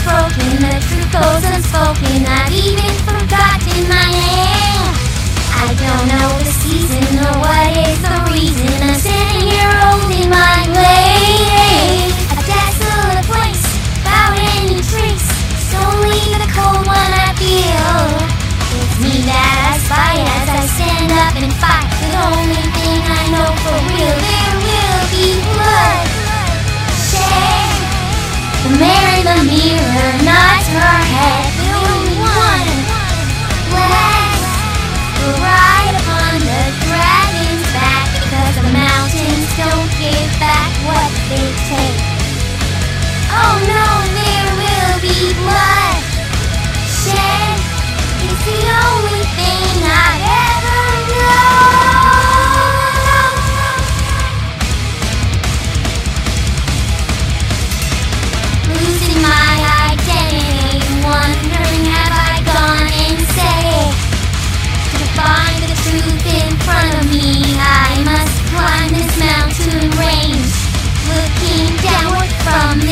broken, the truth goes unspoken. I've even forgotten my name. I don't know the season or what is the reason I'm sitting here holding my blade. A desolate place, without any trace. It's only the cold one I feel. It's me that I spy as I stand up and fight. The only thing I know for real, there will be blood shed. The mare in the mirror nods her head. The only one left will ride upon the dragon's back, because the mountains don't give back what they take. Oh no, there will be blood shed. It's the only thing I've ever known. Losing my identity, wondering have I gone insane. To find the truth in front of me, I must climb this mountain range, looking downward from